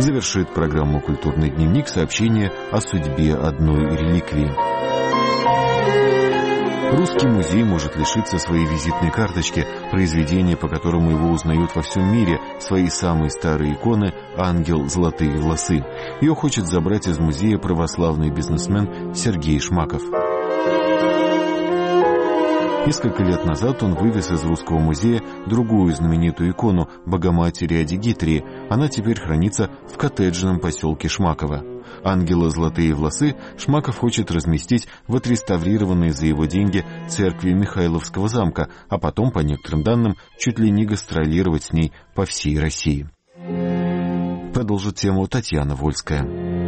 Завершит программу «Культурный дневник» сообщение о судьбе одной реликвии. Русский музей может лишиться своей визитной карточки, произведения, по которому его узнают во всем мире, свои самые старые иконы «Ангел. Золотые волосы». Ее хочет забрать из музея православный бизнесмен Сергей Шмаков. Несколько лет назад он вывез из Русского музея другую знаменитую икону Богоматери Адигитрии. Она теперь хранится в коттеджном поселке Шмаково. «Ангела. Золотые волосы» Шмаков хочет разместить в отреставрированной за его деньги церкви Михайловского замка, а потом, по некоторым данным, чуть ли не гастролировать с ней по всей России. Продолжит тему Татьяна Вольская.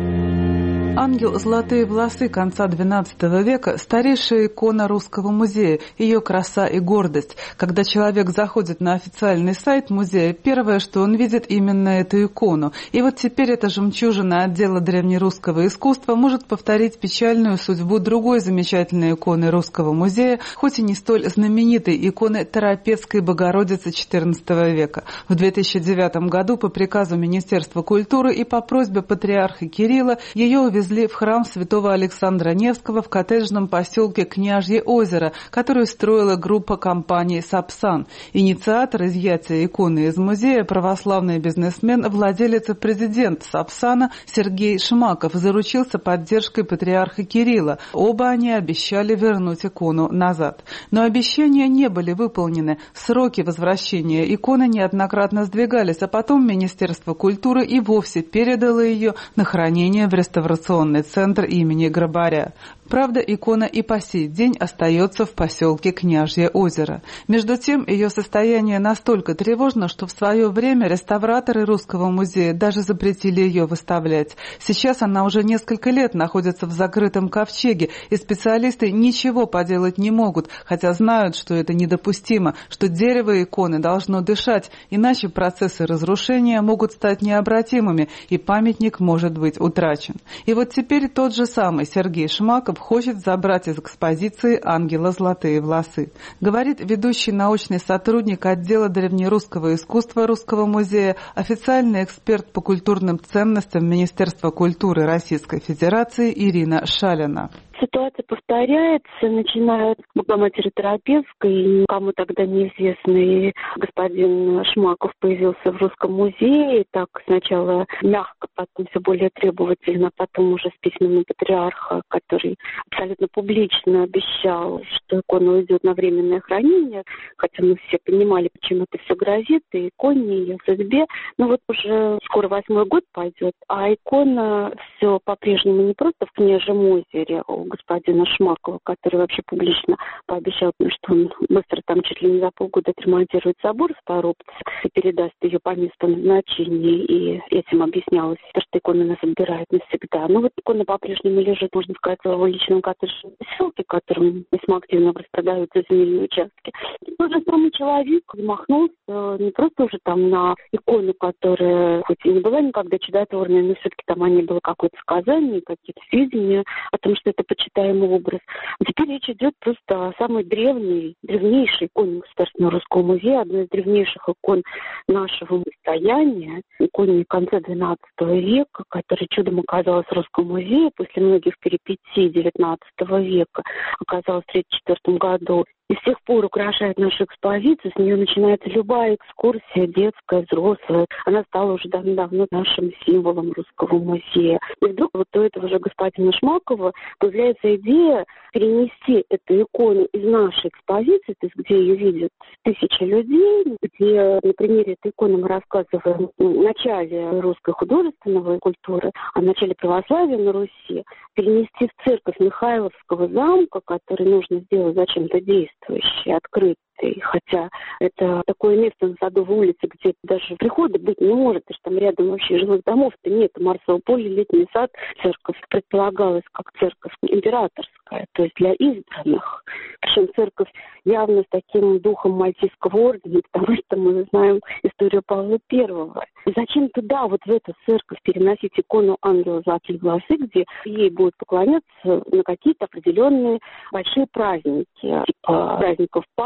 Ангел «Золотые волосы» конца XII века – старейшая икона Русского музея, ее краса и гордость. Когда человек заходит на официальный сайт музея, первое, что он видит, именно эту икону. И вот теперь эта жемчужина отдела древнерусского искусства может повторить печальную судьбу другой замечательной иконы Русского музея, хоть и не столь знаменитой иконы Торопецкой Богородицы XIV века. В 2009 году по приказу Министерства культуры и по просьбе патриарха Кирилла ее увезли в храм святого Александра Невского в коттеджном поселке Княжье озеро, которую строила группа компаний «Сапсан». Инициатор изъятия иконы из музея – православный бизнесмен, владелец и президент «Сапсана» Сергей Шмаков заручился поддержкой патриарха Кирилла. Оба они обещали вернуть икону назад. Но обещания не были выполнены. Сроки возвращения иконы неоднократно сдвигались, а потом Министерство культуры и вовсе передало ее на хранение в реставрационный центр имени Грабаря. Правда, икона и по сей день остается в поселке Княжье озеро. Между тем, ее состояние настолько тревожно, что в свое время реставраторы Русского музея даже запретили ее выставлять. Сейчас она уже несколько лет находится в закрытом ковчеге, и специалисты ничего поделать не могут, хотя знают, что это недопустимо, что дерево иконы должно дышать, иначе процессы разрушения могут стать необратимыми, и памятник может быть утрачен. И вот теперь тот же самый Сергей Шмаков хочет забрать из экспозиции «Ангела. Золотые волосы». Говорит ведущий научный сотрудник отдела древнерусского искусства Русского музея, официальный эксперт по культурным ценностям Министерства культуры Российской Федерации Ирина Шалина. Ситуация повторяется, начиная с Богоматери Торопецкой, никому тогда неизвестный господин Шмаков появился в Русском музее, так сначала мягко, потом все более требовательно, потом уже с письмами патриарха, который абсолютно публично обещал, что икона уйдет на временное хранение, хотя мы все понимали, почему это все грозит, и иконе, и ее судьбе. Но вот уже скоро 8-й год пойдет, а икона все по-прежнему не просто в Княжьем озере у господина Шмакова, который вообще публично пообещал, что он быстро там чуть ли не за полгода отремонтирует собор в Торопце и передаст ее по месту назначения, и этим объяснялось, что икона нас отбирает навсегда. Но вот икона по-прежнему лежит, можно сказать, в его личном коттеджном поселке, которым весьма активно распродаются земельные участки. И тот же самый человек замахнулся не просто уже там на икону, которая хоть и не была никогда чудотворной, но все-таки там о ней было какое-то сказание, какие-то сведения о том, что это почитаемый образ. А теперь речь идет просто о самой древнейшей иконе Государственного Русского музея, одной из древнейших икон нашего состояния, иконе конца XII века, которая чудом оказалась в Русском музее после многих перипетий XIX века, оказалась в 1934 году. И с тех пор украшает нашу экспозицию, с нее начинается любая экскурсия, детская, взрослая. Она стала уже давно нашим символом Русского музея. И вдруг вот у этого же господина Шмакова появляется идея перенести эту икону из нашей экспозиции, то есть где ее видят тысячи людей, где на примере этой иконы мы рассказываем о начале русской художественной культуры, о начале православия на Руси, перенести в церковь Михайловского замка, который нужно сделать зачем-то действующий, открытый. Хотя это такое место на Садовой улице, где даже прихода быть не может, потому что там рядом вообще жилых домов-то нет. Марсово поле, летний сад, церковь предполагалась как церковь императорская, то есть для избранных. Причем церковь явно с таким духом Мальтийского ордена, потому что мы знаем историю Павла I. И зачем туда, вот в эту церковь, переносить икону ангела Золотые волосы, где ей будут поклоняться на какие-то определенные большие праздники, типа праздников Пасхи,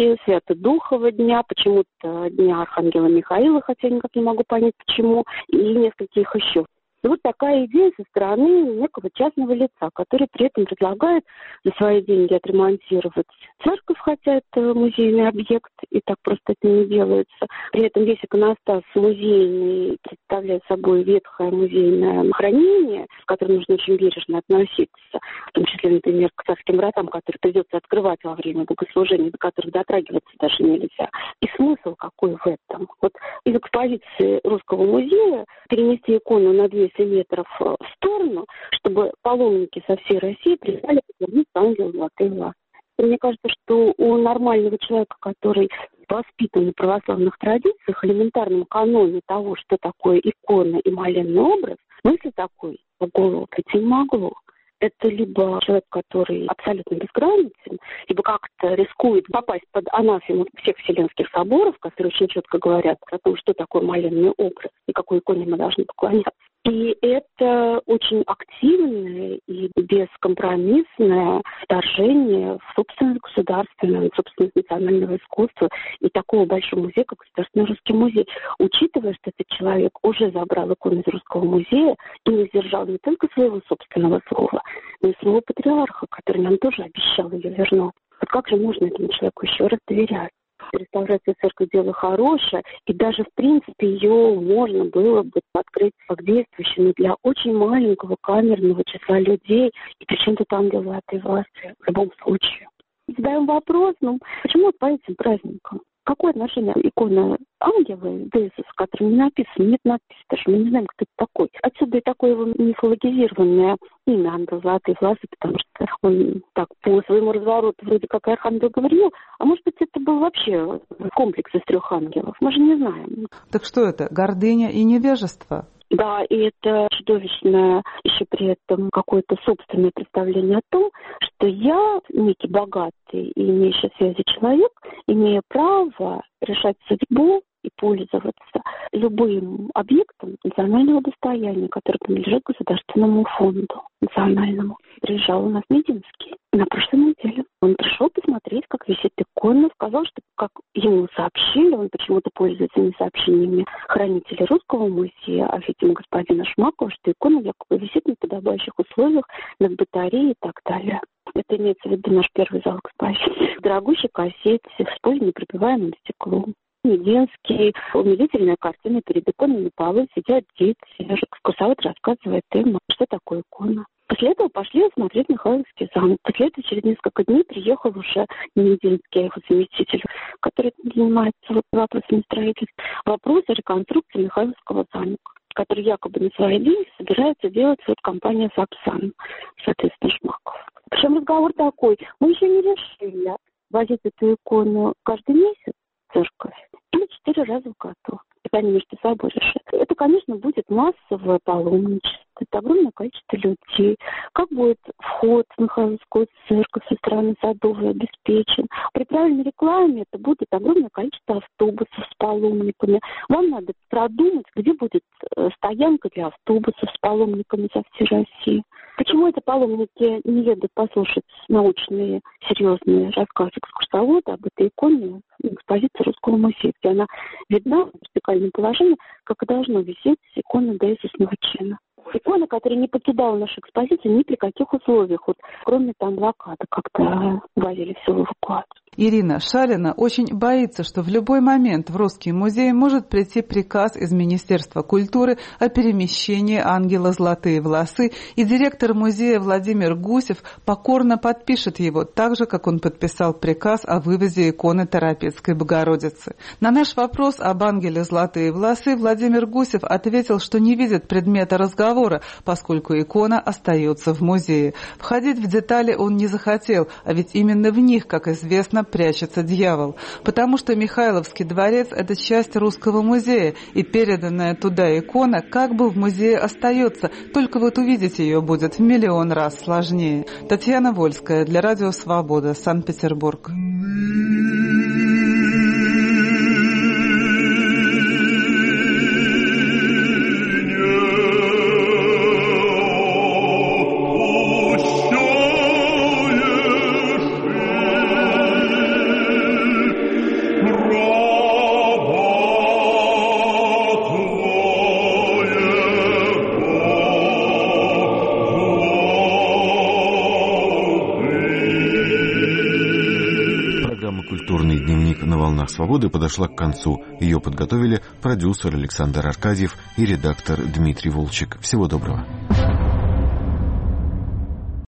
ночи, Свято-Духова дня, почему-то дня Архангела Михаила, хотя я никак не могу понять почему, и нескольких еще. И вот такая идея со стороны некого частного лица, который при этом предлагает за свои деньги отремонтировать церковь, хотя это музейный объект, и так просто это не делается. При этом весь иконостас музейный представляет собой ветхое музейное хранение, к которому нужно очень бережно относиться, в том числе, например, к царским вратам, которые придется открывать во время богослужения, до которых дотрагиваться даже нельзя. И смысл какой в этом? Вот из экспозиции Русского музея перенести икону на 200 метров в сторону, чтобы паломники со всей России признали повернуться ангелу золотые власы. Мне кажется, что у нормального человека, который воспитан в православных традициях, элементарном каноне того, что такое икона и молебный образ, мысли такой в голову прийти не могло. Это либо человек, который абсолютно безграмотен, либо как-то рискует попасть под анафему всех вселенских соборов, которые очень четко говорят о том, что такое молебный образ и какой иконе мы должны поклоняться. И это очень активное и бескомпромиссное вторжение в собственность государственного, в собственность национального искусства и такого большого музея, как Государственный русский музей. Учитывая, что этот человек уже забрал икону из Русского музея и не сдержал не только своего собственного слова, но и своего патриарха, который нам тоже обещал ее вернуть. Вот как же можно этому человеку еще раз доверять? Реставрация церкви – дело хорошее, и даже, в принципе, ее можно было бы открыть как действующую, но для очень маленького камерного числа людей, и причем тут ангел золотые власти в любом случае. Задаем вопрос, почему по этим праздникам? Какое отношение икона ангела Иисуса, в котором не написано, нет надписи, даже мы не знаем, кто это такой. Отсюда и такое его мифологизированное имя ангел золотые власы, потому что он так по своему развороту вроде как архангел Гавриил, а может быть это был вообще комплекс из 3 ангелов, мы же не знаем. Так что это, гордыня и невежество? Да, и это чудовищное еще при этом какое-то собственное представление о том, что я, некий богатый и имеющий связи человек, имею право решать судьбу и пользоваться любым объектом национального достояния, который принадлежит государственному фонду национальному. Приезжал у нас Мединский на прошлой неделе. Он пришел посмотреть, как висит икона, сказал, что как ему сообщили, он почему-то пользуется не сообщениями хранителей Русского музея, а видимо господина Шмакова, что икона якобы висит на подобающих условиях, над батареей и так далее. Это имеется в виду наш первый зал экспозиции. В дорогущей кассете, с пуленепробиваемым стеклом. Мединский, умилительная картина перед иконой на полу, сидят дети, экскурсовод рассказывает им, что такое икона. После этого пошли осмотреть Михайловский замок. После этого через несколько дней приехал уже не Мединский, а его заместитель, который занимается вопросами строительства. Вопрос о реконструкции Михайловского замка, который якобы на свои деньги собирается делать компания «Сапсан», соответственно, Шмаков. Причем разговор такой, мы еще не решили возить эту икону каждый месяц в церковь или 4 раза в году. Это они между собой решат. Это, конечно, будет массовое паломничество, это огромное количество людей. Как будет вход в Михайловскую церковь со стороны Садовой обеспечен? При правильной рекламе это будет огромное количество автобусов с паломниками. Вам надо продумать, где будет стоянка для автобусов с паломниками со всей России. Почему это паломники не едут послушать научные, серьезные рассказы экскурсовода об этой иконе экспозиции Русского музея, где она видна в вертикальном положении, как и должно висеть икона Иисусного чина. Икона, которая не покидала нашу экспозицию ни при каких условиях, вот, кроме там блокады, когда возили все в эвакуацию. Ирина Шалина очень боится, что в любой момент в Русский музей может прийти приказ из Министерства культуры о перемещении ангела «Золотые власы», и директор музея Владимир Гусев покорно подпишет его, так же, как он подписал приказ о вывозе иконы Торопецкой Богородицы. На наш вопрос об ангеле «Золотые власы» Владимир Гусев ответил, что не видит предмета разговора, поскольку икона остается в музее. Входить в детали он не захотел, а ведь именно в них, как известно, прячется дьявол. Потому что Михайловский дворец – это часть Русского музея, и переданная туда икона как бы в музее остается, только вот увидеть ее будет в миллион раз сложнее. Татьяна Вольская для Радио Свобода, Санкт-Петербург. Программа «Культурный дневник» на «Волнах Свободы» подошла к концу. Ее подготовили продюсер Александр Аркадьев и редактор Дмитрий Волчек. Всего доброго.